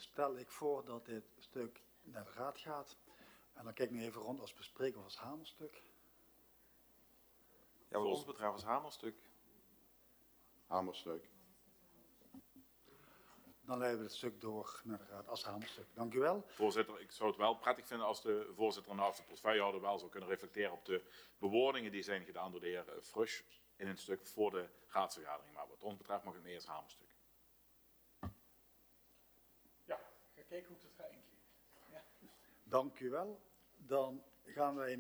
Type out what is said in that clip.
stel ik voor dat dit stuk naar de raad gaat. En dan kijk ik nu even rond als bespreker of als hamerstuk. Ja, wat ons betreft als hamerstuk. Hamerstuk. Dan leiden we het stuk door naar de raad als hamerstuk. Dank u wel. Voorzitter, ik zou het wel prettig vinden als de voorzitter naast de portefeuillehouder wel zou kunnen reflecteren op de bewoordingen die zijn gedaan door de heer Frusch in een stuk voor de raadsvergadering. Maar wat ons betreft mag het mee als hamerstuk. Ja, ik ga kijken hoe ik dat ga inkleden. Ja. Dank u wel. Dan gaan wij